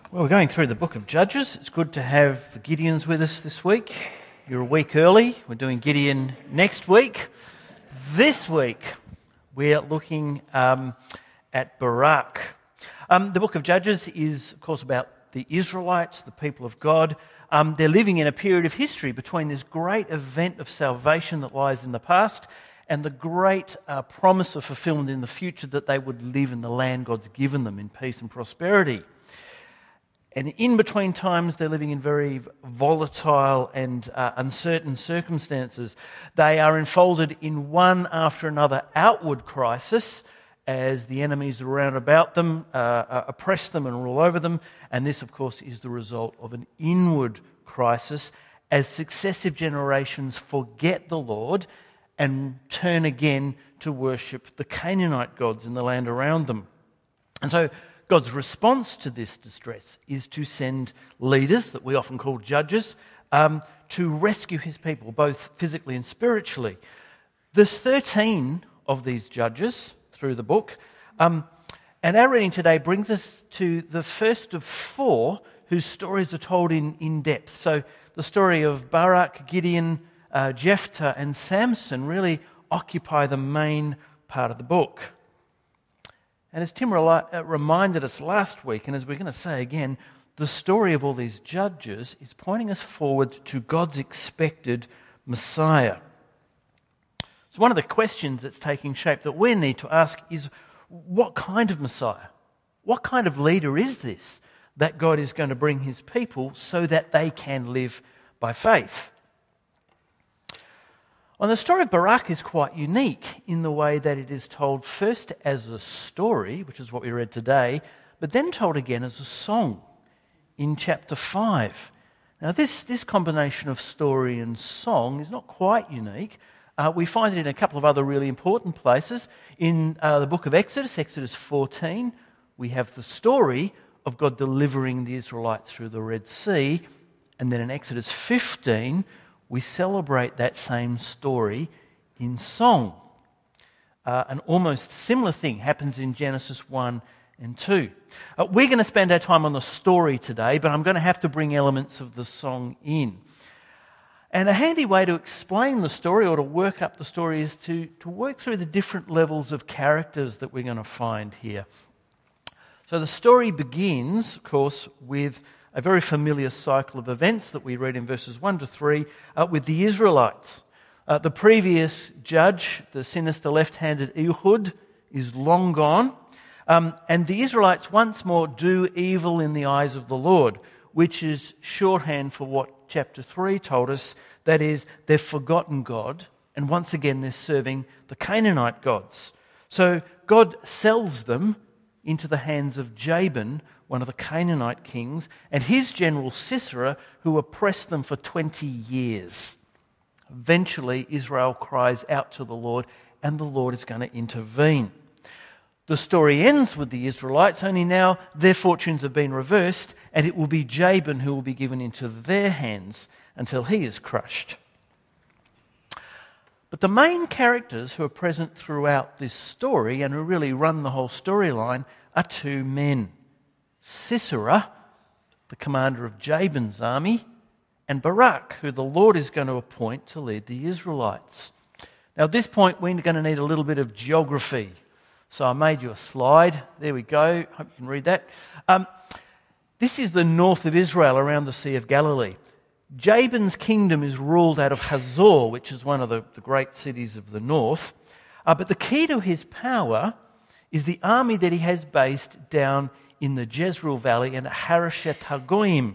Well, we're going through the book of Judges. It's good to have the Gideons with us this week. You're a week early. We're doing Gideon next week. This week, we're looking at Barak. The book of Judges is, of course, about the Israelites, the people of God. They're living in a period of history between this great event of salvation that lies in the past and the great promise of fulfillment in the future that they would live in the land God's given them in peace and prosperity. And in between times, they're living in very volatile and uncertain circumstances. They are enfolded in one after another outward crisis as the enemies around about them oppress them and rule over them. And this, of course, is the result of an inward crisis as successive generations forget the Lord and turn again to worship the Canaanite gods in the land around them. And so God's response to this distress is to send leaders, that we often call judges, to rescue his people, both physically and spiritually. There's 13 of these judges through the book, and our reading today brings us to the first of 4 whose stories are told in depth. So the story of Barak, Gideon, Jephthah and Samson really occupy the main part of the book. And as Tim reminded us last week, and as we're going to say again, the story of all these judges is pointing us forward to God's expected Messiah. So one of the questions that's taking shape that we need to ask is, what kind of Messiah? What kind of leader is this that God is going to bring his people so that they can live by faith? And the story of Barak is quite unique in the way that it is told first as a story, which is what we read today, but then told again as a song in chapter 5. Now this combination of story and song is not quite unique. We find it in a couple of other really important places. In the book of Exodus 14, we have the story of God delivering the Israelites through the Red Sea. And then in Exodus 15, we celebrate that same story in song. An almost similar thing happens in Genesis 1 and 2. We're going to spend our time on the story today, but I'm going to have to bring elements of the song in. And a handy way to explain the story or to work up the story is to work through the different levels of characters that we're going to find here. So the story begins, of course, with a very familiar cycle of events that we read in verses 1 to 3 with the Israelites. The previous judge, the sinister left-handed Ehud, is long gone. And the Israelites once more do evil in the eyes of the Lord, which is shorthand for what chapter 3 told us. That is, they've forgotten God, and once again they're serving the Canaanite gods. So God sells them into the hands of Jabin, one of the Canaanite kings, and his general Sisera, who oppressed them for 20 years. Eventually, Israel cries out to the Lord, and the Lord is going to intervene. The story ends with the Israelites, only now their fortunes have been reversed, and it will be Jabin who will be given into their hands until he is crushed. But the main characters who are present throughout this story, and who really run the whole storyline, are 2 men. Sisera, the commander of Jabin's army, and Barak, who the Lord is going to appoint to lead the Israelites. Now at this point we're going to need a little bit of geography. So I made you a slide. There we go. Hope you can read that. This is the north of Israel around the Sea of Galilee. Jabin's kingdom is ruled out of Hazor, which is one of the great cities of the north. But the key to his power is the army that he has based down in the Jezreel Valley and Harosheth Hagoyim.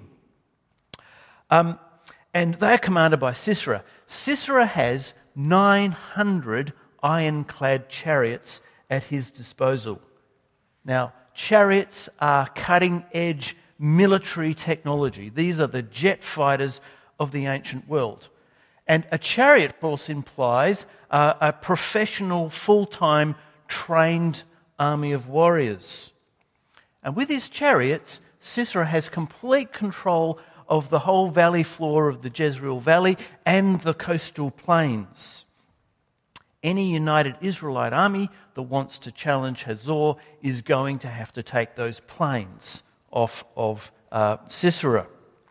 And they are commanded by Sisera. Sisera has 900 ironclad chariots at his disposal. Now, chariots are cutting-edge military technology. These are the jet fighters of the ancient world. And a chariot force implies a professional, full-time, trained army of warriors. And with his chariots, Sisera has complete control of the whole valley floor of the Jezreel Valley and the coastal plains. Any united Israelite army that wants to challenge Hazor is going to have to take those plains off of Sisera.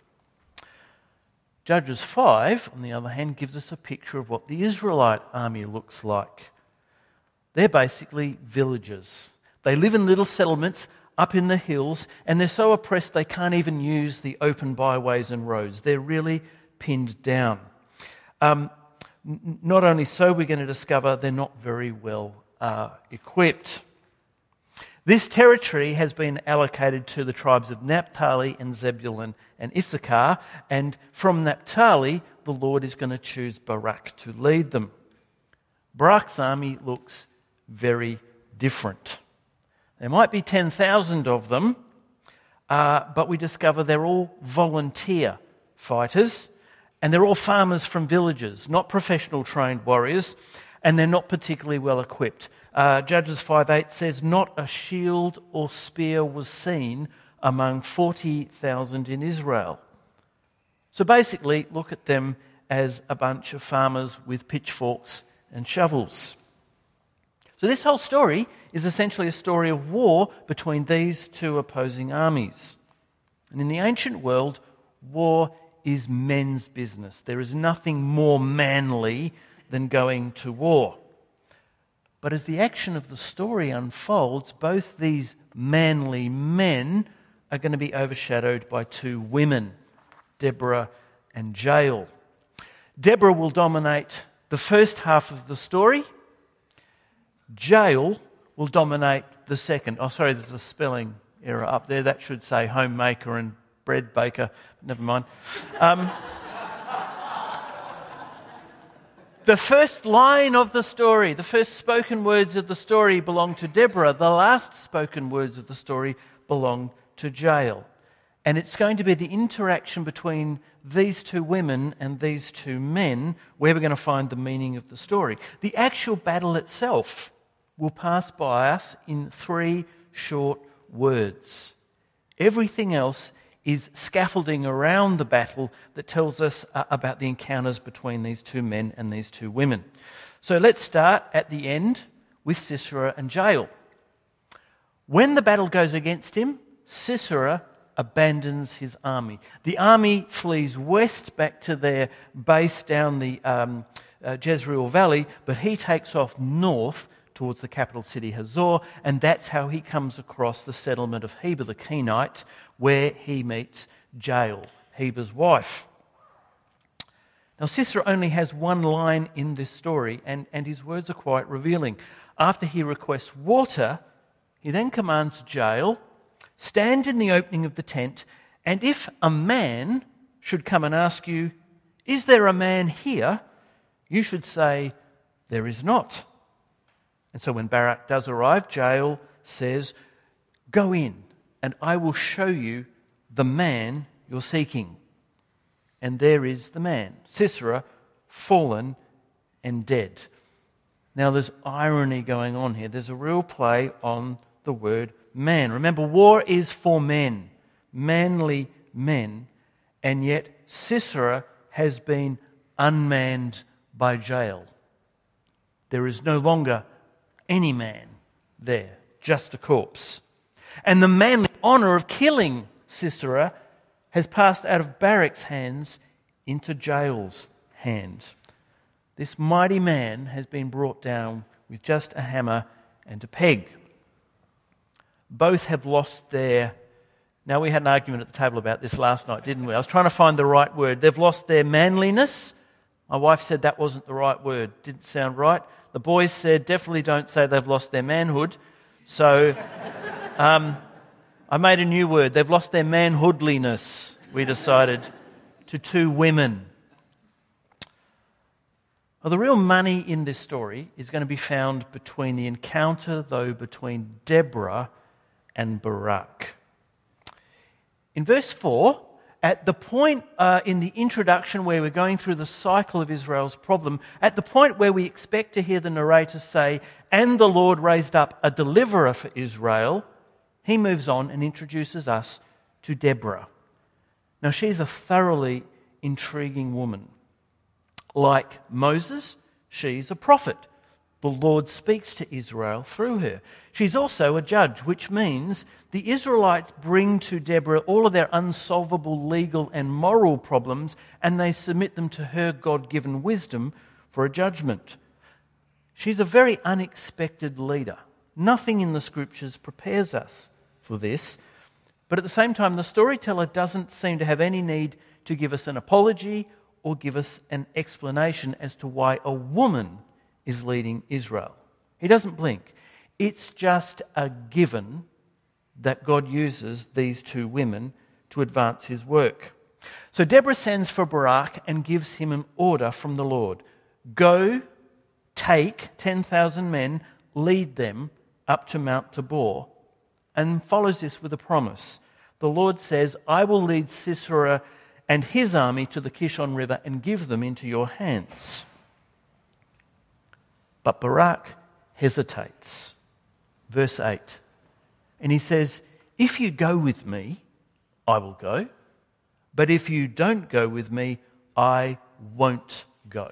Judges 5, on the other hand, gives us a picture of what the Israelite army looks like. They're basically villagers. They live in little settlements up in the hills, and they're so oppressed they can't even use the open byways and roads. They're really pinned down. Not only so, we're going to discover they're not very well equipped. This territory has been allocated to the tribes of Naphtali and Zebulun and Issachar, and from Naphtali, the Lord is going to choose Barak to lead them. Barak's army looks very different. There might be 10,000 of them, but we discover they're all volunteer fighters, and they're all farmers from villages, not professional trained warriors, and they're not particularly well equipped. Judges 5:8 says, "Not a shield or spear was seen among 40,000 in Israel." So basically, look at them as a bunch of farmers with pitchforks and shovels. So this whole story is essentially a story of war between these two opposing armies. And in the ancient world, war is men's business. There is nothing more manly than going to war. But as the action of the story unfolds, both these manly men are going to be overshadowed by two women, Deborah and Jael. Deborah will dominate the first half of the story. Jael will dominate the second. Oh, sorry, there's a spelling error up there. That should say homemaker and bread baker. Never mind. The first line of the story, the first spoken words of the story belong to Deborah. The last spoken words of the story belong to Jael. And it's going to be the interaction between these two women and these two men where we're going to find the meaning of the story. The actual battle itself will pass by us in 3 short words. Everything else is scaffolding around the battle that tells us about the encounters between these two men and these two women. So let's start at the end with Sisera and Jael. When the battle goes against him, Sisera abandons his army. The army flees west back to their base down the Jezreel Valley, but he takes off north towards the capital city Hazor, and that's how he comes across the settlement of Heber the Kenite, where he meets Jael, Heber's wife. Now Sisera only has one line in this story, and his words are quite revealing. After he requests water, he then commands Jael, "Stand in the opening of the tent, and if a man should come and ask you, 'Is there a man here?' you should say, 'There is not.'" And so when Barak does arrive, Jael says, "Go in, and I will show you the man you're seeking." And there is the man, Sisera, fallen and dead. Now there's irony going on here. There's a real play on the word man. Remember, war is for men, manly men, and yet Sisera has been unmanned by Jael. There is no longer any man there, just a corpse. And the manly honour of killing Sisera has passed out of Barak's hands into Jael's hand. This mighty man has been brought down with just a hammer and a peg. Both have lost their... Now, we had an argument at the table about this last night, didn't we? I was trying to find the right word. They've lost their manliness. My wife said that wasn't the right word. Didn't sound right. The boys said, definitely don't say they've lost their manhood. So I made a new word. They've lost their manhoodliness, we decided, to two women. Well, the real money in this story is going to be found between the encounter, though, between Deborah and Barak. In verse 4, at the point in the introduction where we're going through the cycle of Israel's problem, at the point where we expect to hear the narrator say, "And the Lord raised up a deliverer for Israel," he moves on and introduces us to Deborah. Now, she's a thoroughly intriguing woman. Like Moses, she's a prophet. the Lord speaks to Israel through her. She's also a judge, which means the Israelites bring to Deborah all of their unsolvable legal and moral problems, and they submit them to her God-given wisdom for a judgment. She's a very unexpected leader. Nothing in the Scriptures prepares us for this, but at the same time, the storyteller doesn't seem to have any need to give us an apology or give us an explanation as to why a woman is leading Israel. He doesn't blink. It's just a given that God uses these two women to advance his work. So Deborah sends for Barak and gives him an order from the Lord. Go, take 10,000 men, lead them up to Mount Tabor, and follows this with a promise. The Lord says, I will lead Sisera and his army to the Kishon River and give them into your hands. But Barak hesitates. Verse 8. And he says, if you go with me, I will go. But if you don't go with me, I won't go.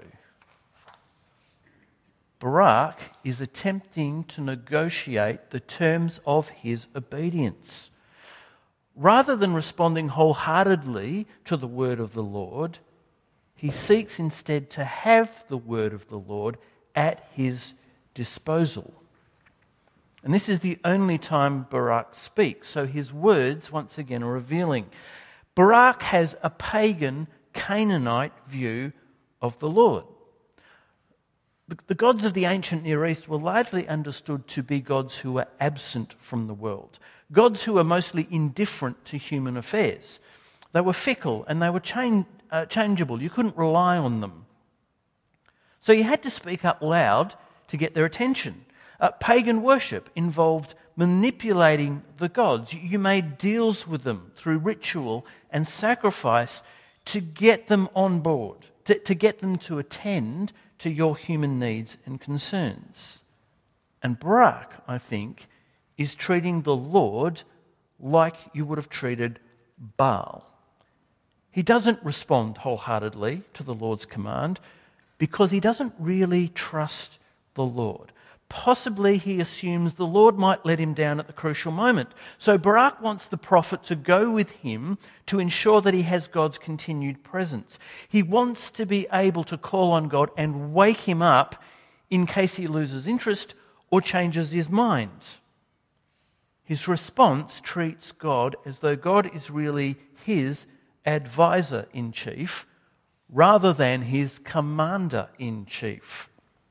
Barak is attempting to negotiate the terms of his obedience. Rather than responding wholeheartedly to the word of the Lord, he seeks instead to have the word of the Lord at his disposal. And this is the only time Barak speaks, so his words once again are revealing. Barak has a pagan Canaanite view of the Lord. The gods of the ancient Near East were largely understood to be gods who were absent from the world, gods who were mostly indifferent to human affairs. They were fickle and they were changeable. You couldn't rely on them. So you had to speak up loud to get their attention. Pagan worship involved manipulating the gods. You made deals with them through ritual and sacrifice to get them on board, to get them to attend to your human needs and concerns. And Barak, I think, is treating the Lord like you would have treated Baal. He doesn't respond wholeheartedly to the Lord's command because he doesn't really trust the Lord. Possibly he assumes the Lord might let him down at the crucial moment. So Barak wants the prophet to go with him to ensure that he has God's continued presence. He wants to be able to call on God and wake him up in case he loses interest or changes his mind. His response treats God as though God is really his advisor-in-chief rather than his commander-in-chief.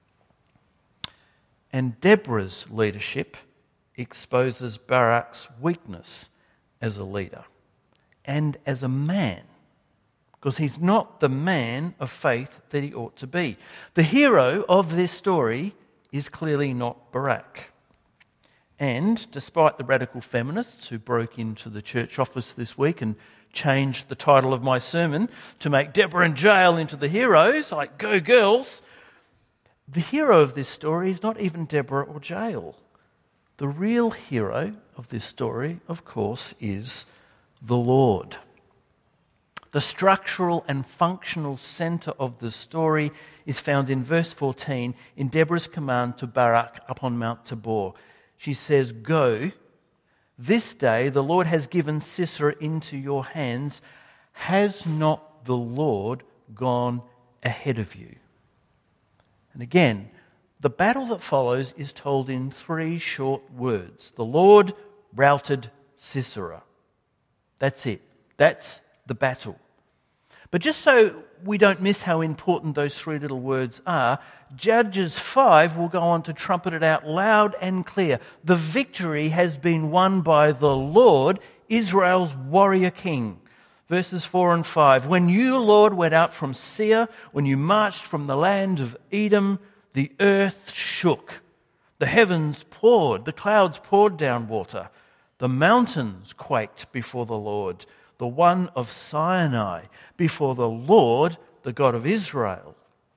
And Deborah's leadership exposes Barak's weakness as a leader and as a man, because he's not the man of faith that he ought to be. The hero of this story is clearly not Barak. And despite the radical feminists who broke into the church office this week and changed the title of my sermon to make Deborah and Jael into the heroes, like go girls, the hero of this story is not even Deborah or Jael. The real hero of this story, of course, is the Lord. The structural and functional centre of the story is found in verse 14 in Deborah's command to Barak up on Mount Tabor. She says, go, this day the Lord has given Sisera into your hands. Has not the Lord gone ahead of you? And again, the battle that follows is told in 3 short words. The Lord routed Sisera. That's it. That's the battle. But just so we don't miss how important those 3 little words are, Judges 5 will go on to trumpet it out loud and clear. The victory has been won by the Lord, Israel's warrior king. Verses 4 and 5. When you, Lord, went out from Seir, when you marched from the land of Edom, the earth shook. The heavens poured, the clouds poured down water. The mountains quaked before the Lord, the one of Sinai, before the Lord, the God of Israel.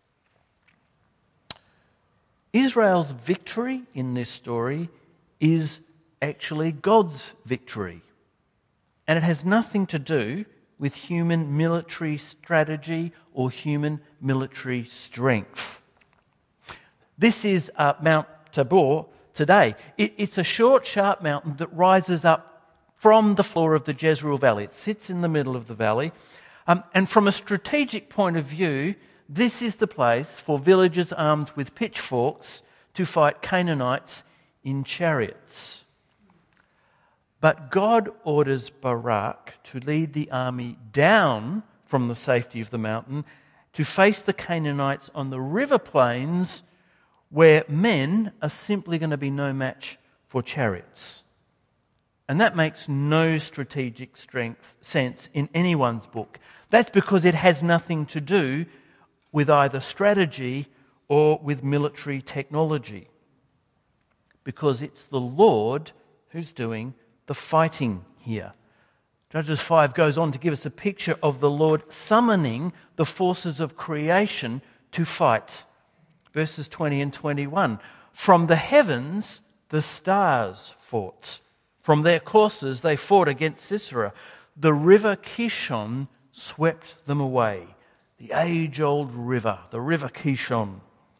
Israel's victory in this story is actually God's victory. And it has nothing to do with human military strategy or human military strength. This is Mount Tabor today. It's a short, sharp mountain that rises up from the floor of the Jezreel Valley. It sits in the middle of the valley. And from a strategic point of view, this is the place for villagers armed with pitchforks to fight Canaanites in chariots. But God orders Barak to lead the army down from the safety of the mountain to face the Canaanites on the river plains, where men are simply going to be no match for chariots. And that makes no strategic sense in anyone's book. That's because it has nothing to do with either strategy or with military technology. Because it's the Lord who's doing the fighting here. Judges 5 goes on to give us a picture of the Lord summoning the forces of creation to fight. Verses 20 and 21. From the heavens, the stars fought. From their courses, they fought against Sisera. The river Kishon swept them away. The age-old river, the river Kishon.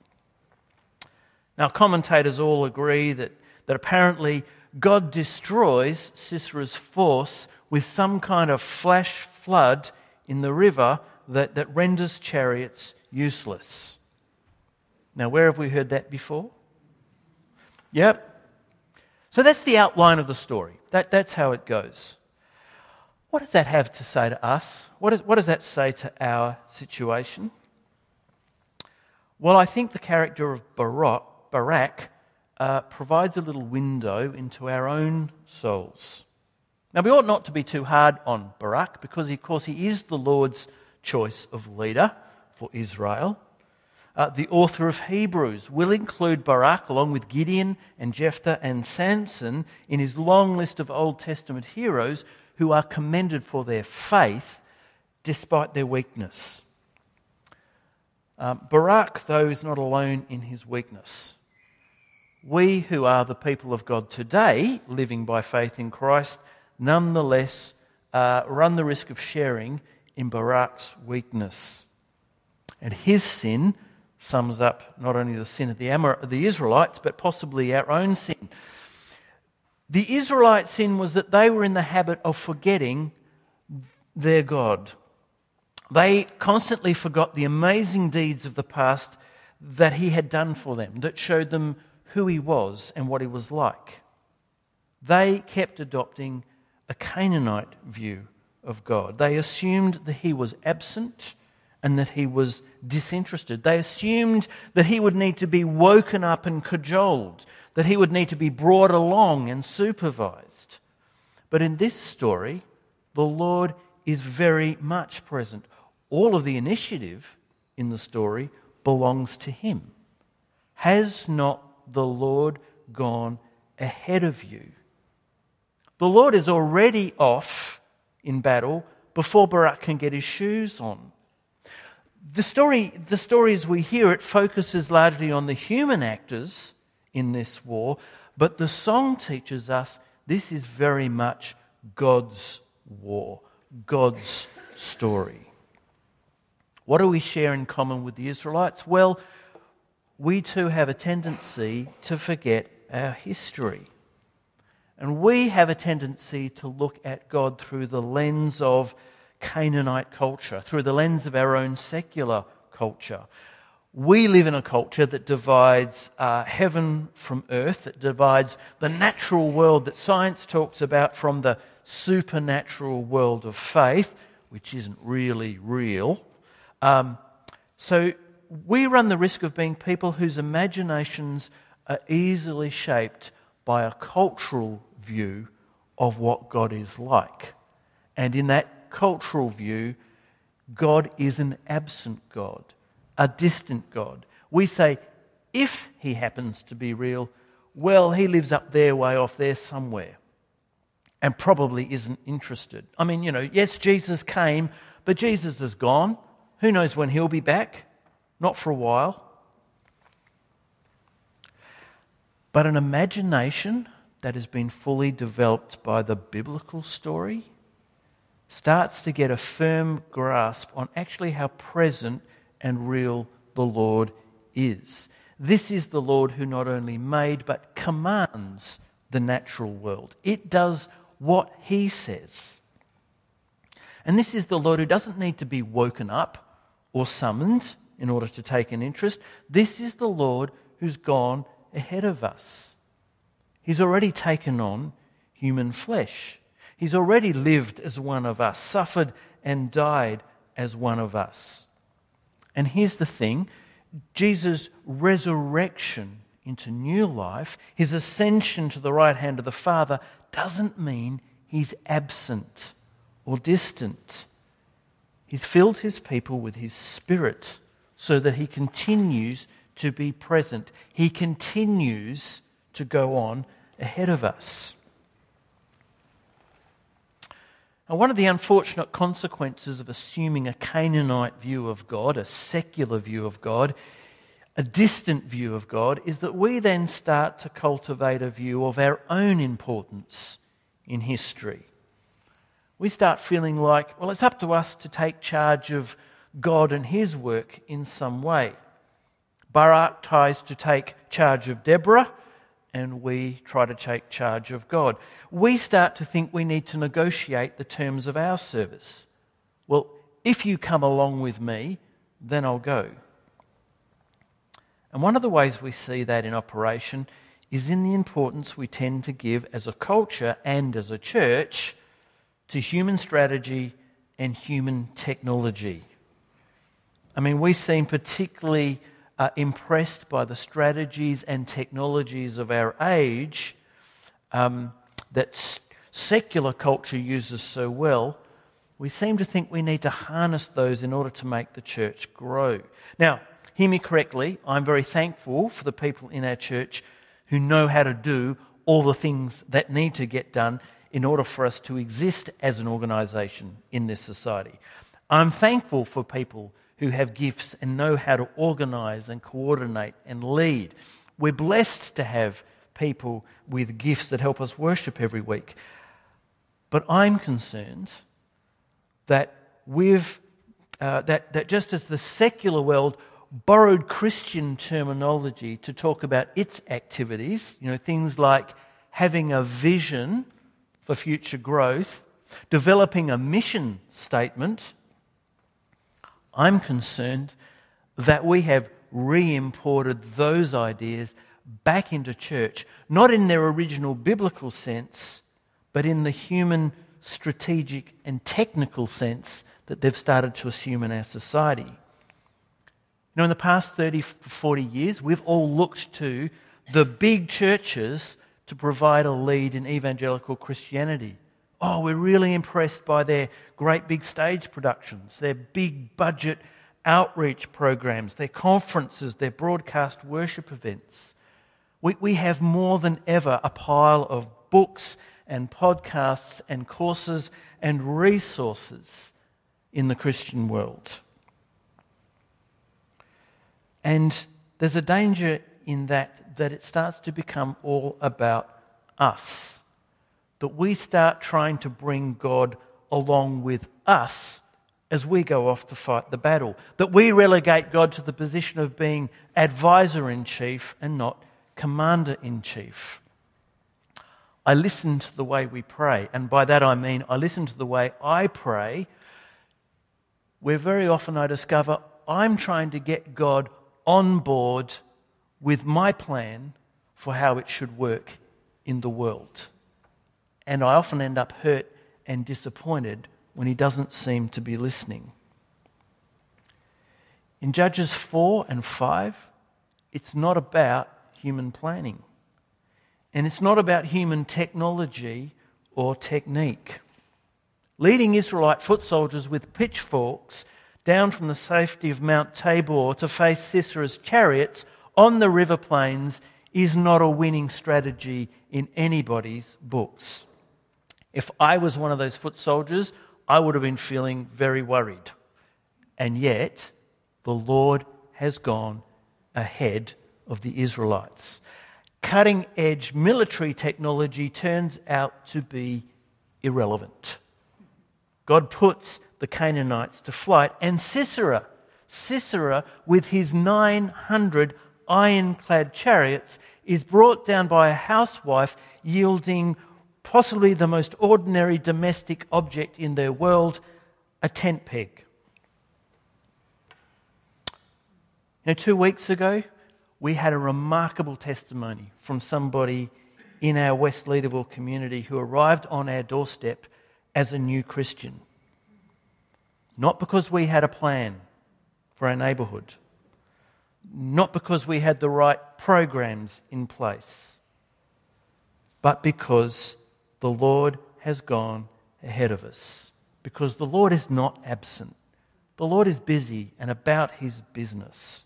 Now, commentators all agree that apparently God destroys Sisera's force with some kind of flash flood in the river that renders chariots useless. Now, where have we heard that before? Yep. So that's the outline of the story. That's how it goes. What does that have to say to us? What does that say to our situation? Well, I think the character of Barak provides a little window into our own souls. Now, we ought not to be too hard on Barak because, of course, he is the Lord's choice of leader for Israel. The author of Hebrews will include Barak along with Gideon and Jephthah and Samson in his long list of Old Testament heroes who are commended for their faith despite their weakness. Barak, though, is not alone in his weakness. We who are the people of God today, living by faith in Christ, nonetheless run the risk of sharing in Barak's weakness. And his sin sums up not only the sin of the Israelites, but possibly our own sin. The Israelite sin was that they were in the habit of forgetting their God. They constantly forgot the amazing deeds of the past that he had done for them, that showed them who he was and what he was like. They kept adopting a Canaanite view of God. They assumed that he was absent and that he was disinterested. They assumed that he would need to be woken up and cajoled, that he would need to be brought along and supervised. But in this story, the Lord is very much present. All of the initiative in the story belongs to him. Has not the Lord gone ahead of you? The Lord is already off in battle before Barak can get his shoes on. The story as we hear it focuses largely on the human actors in this war, but the song teaches us this is very much God's war, God's story. What do we share in common with the Israelites? Well, we too have a tendency to forget our history. And we have a tendency to look at God through the lens of Canaanite culture, through the lens of our own secular culture. We live in a culture that divides heaven from earth, that divides the natural world that science talks about from the supernatural world of faith, which isn't really real. So we run the risk of being people whose imaginations are easily shaped by a cultural view of what God is like. And in that cultural view, God is an absent God, a distant God. We say, if he happens to be real, well, he lives up there, way off there somewhere, and probably isn't interested. I mean, yes, Jesus came, but Jesus is gone. Who knows when he'll be back? Not for a while. But an imagination that has been fully developed by the biblical story starts to get a firm grasp on actually how present and real the Lord is. This is the Lord who not only made but commands the natural world. It does what he says. And this is the Lord who doesn't need to be woken up or summoned in order to take an interest. This is the Lord who's gone ahead of us. He's already taken on human flesh. He's already lived as one of us, suffered and died as one of us. And here's the thing, Jesus' resurrection into new life, his ascension to the right hand of the Father, doesn't mean he's absent or distant. He's filled his people with his Spirit so that he continues to be present. He continues to go on ahead of us. Now, one of the unfortunate consequences of assuming a Canaanite view of God, a secular view of God, a distant view of God, is that we then start to cultivate a view of our own importance in history. We start feeling like, well, it's up to us to take charge of God and his work in some way. Barak tries to take charge of Deborah, and we try to take charge of God. We start to think we need to negotiate the terms of our service. Well, if you come along with me, then I'll go. And one of the ways we see that in operation is in the importance we tend to give as a culture and as a church to human strategy and human technology. I mean, we seem particularly impressed by the strategies and technologies of our age that secular culture uses so well. We seem to think we need to harness those in order to make the church grow. Now, hear me correctly, I'm very thankful for the people in our church who know how to do all the things that need to get done in order for us to exist as an organisation in this society. I'm thankful for people who have gifts and know how to organise and coordinate and lead. We're blessed to have people with gifts that help us worship every week. But I'm concerned that that just as the secular world borrowed Christian terminology to talk about its activities, things like having a vision for future growth, developing a mission statement, I'm concerned that we have re-imported those ideas back into church, not in their original biblical sense, but in the human, strategic and technical sense that they've started to assume in our society. In the past 30, 40 years, we've all looked to the big churches to provide a lead in evangelical Christianity. Oh, we're really impressed by their great big stage productions, their big budget outreach programs, their conferences, their broadcast worship events. We have more than ever a pile of books and podcasts and courses and resources in the Christian world. And there's a danger in that it starts to become all about us. That we start trying to bring God along with us as we go off to fight the battle. That we relegate God to the position of being advisor-in-chief and not commander-in-chief. I listen to the way we pray, and by that I mean I listen to the way I pray, where very often I discover I'm trying to get God on board with my plan for how it should work in the world. And I often end up hurt and disappointed when he doesn't seem to be listening. In Judges 4 and 5, it's not about human planning. And it's not about human technology or technique. Leading Israelite foot soldiers with pitchforks down from the safety of Mount Tabor to face Sisera's chariots on the river plains is not a winning strategy in anybody's books. If I was one of those foot soldiers, I would have been feeling very worried. And yet, the Lord has gone ahead of the Israelites. Cutting-edge military technology turns out to be irrelevant. God puts the Canaanites to flight, and Sisera with his 900 ironclad chariots is brought down by a housewife yielding possibly the most ordinary domestic object in their world, a tent peg. 2 weeks ago, we had a remarkable testimony from somebody in our West Leaderville community who arrived on our doorstep as a new Christian. Not because we had a plan for our neighbourhood, not because we had the right programs in place, but because the Lord has gone ahead of us. Because the Lord is not absent. The Lord is busy and about his business.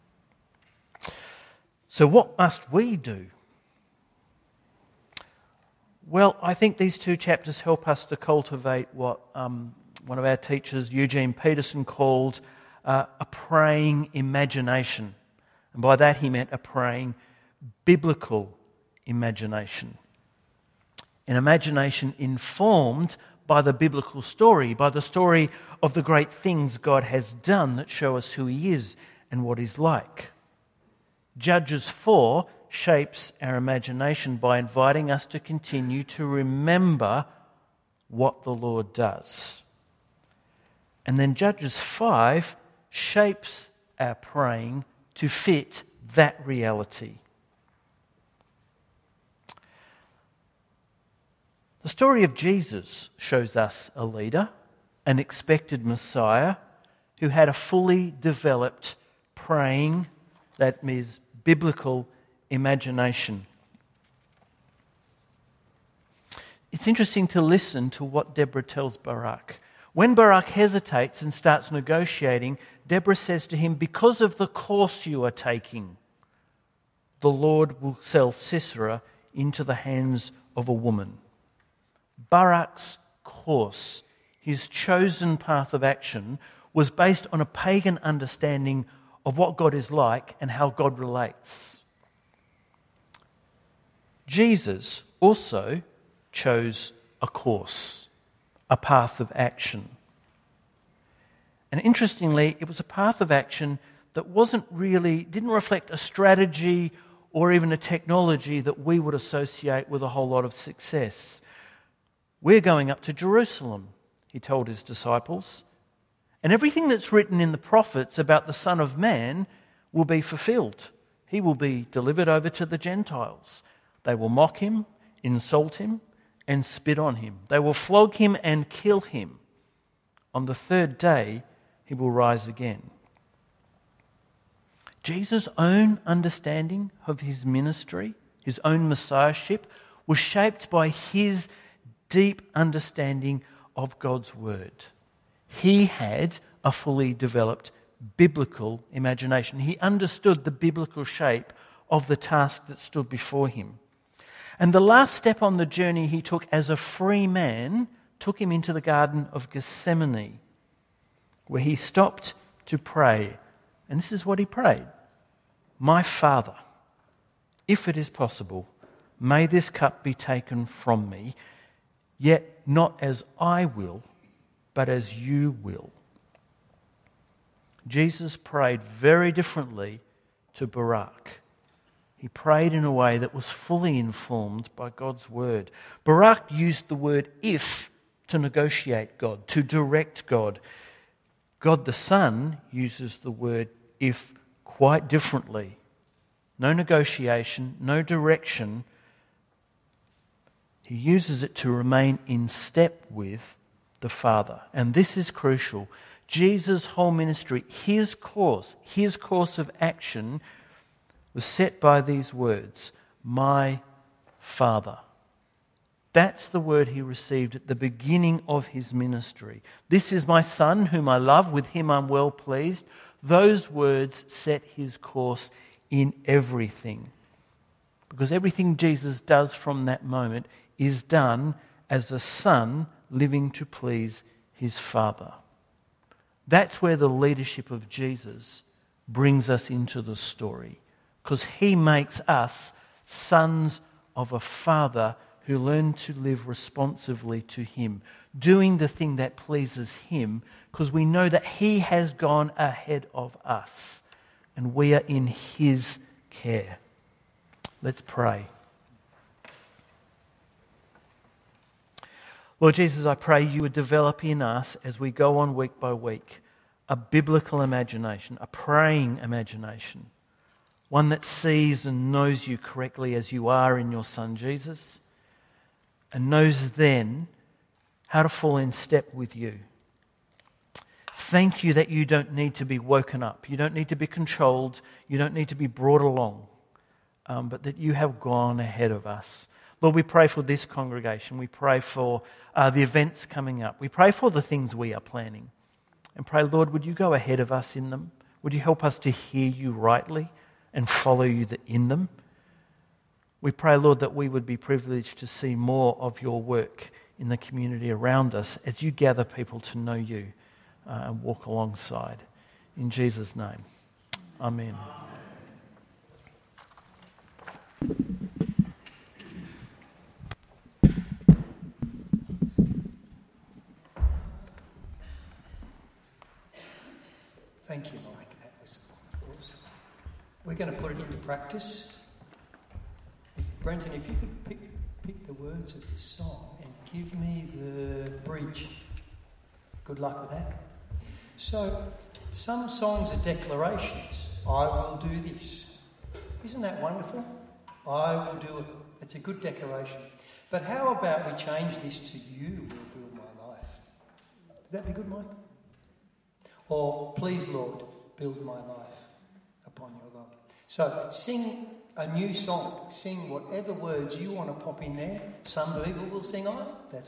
So what must we do? Well, I think these 2 chapters help us to cultivate what one of our teachers, Eugene Peterson, called a praying imagination. And by that he meant a praying biblical imagination. An imagination informed by the biblical story, by the story of the great things God has done that show us who he is and what he's like. Judges 4 shapes our imagination by inviting us to continue to remember what the Lord does. And then Judges 5 shapes our praying to fit that reality. The story of Jesus shows us a leader, an expected Messiah, who had a fully developed praying, that is, biblical imagination. It's interesting to listen to what Deborah tells Barak. When Barak hesitates and starts negotiating, Deborah says to him, "Because of the course you are taking, the Lord will sell Sisera into the hands of a woman." Barak's course, his chosen path of action, was based on a pagan understanding of what God is like and how God relates. Jesus also chose a course, a path of action. And interestingly, it was a path of action that didn't reflect a strategy or even a technology that we would associate with a whole lot of success. "We're going up to Jerusalem," he told his disciples, "and everything that's written in the prophets about the Son of Man will be fulfilled. He will be delivered over to the Gentiles. They will mock him, insult him, and spit on him. They will flog him and kill him. On the 3rd day, he will rise again." Jesus' own understanding of his ministry, his own messiahship, was shaped by his deep understanding of God's word. He had a fully developed biblical imagination. He understood the biblical shape of the task that stood before him. And the last step on the journey he took as a free man took him into the Garden of Gethsemane, where he stopped to pray. And this is what he prayed: "My Father, if it is possible, may this cup be taken from me, yet not as I will, but as you will." Jesus prayed very differently to Barak. He prayed in a way that was fully informed by God's word. Barak used the word "if" to negotiate God, to direct God. God the Son uses the word "if" quite differently. No negotiation, no direction. He uses it to remain in step with the Father. And this is crucial. Jesus' whole ministry, his course of action was set by these words: "My Father." That's the word he received at the beginning of his ministry. "This is my Son whom I love, with him I'm well pleased." Those words set his course in everything. Because everything Jesus does from that moment is done as a son living to please his Father. That's where the leadership of Jesus brings us into the story. Because he makes us sons of a Father who learn to live responsively to him, doing the thing that pleases him, because we know that he has gone ahead of us and we are in his care. Let's pray. Lord Jesus, I pray you would develop in us, as we go on week by week, a biblical imagination, a praying imagination, one that sees and knows you correctly as you are in your Son Jesus, and knows then how to fall in step with you. Thank you that you don't need to be woken up, you don't need to be controlled, you don't need to be brought along, but that you have gone ahead of us. Lord, we pray for this congregation. We pray for the events coming up. We pray for the things we are planning. And pray, Lord, would you go ahead of us in them? Would you help us to hear you rightly and follow you in them? We pray, Lord, that we would be privileged to see more of your work in the community around us as you gather people to know you and walk alongside. In Jesus' name, amen. Thank you, Mike. That was awesome. We're going to put it into practice. Brenton, if you could pick the words of this song and give me the bridge. Good luck with that. So, some songs are declarations. I will do this. Isn't that wonderful? I will do it. It's a good declaration. But how about we change this to you will build my life? Does that be good, Mike? Or, please, Lord, build my life upon your love. So, sing a new song. Sing whatever words you want to pop in there. Some people will sing I. That's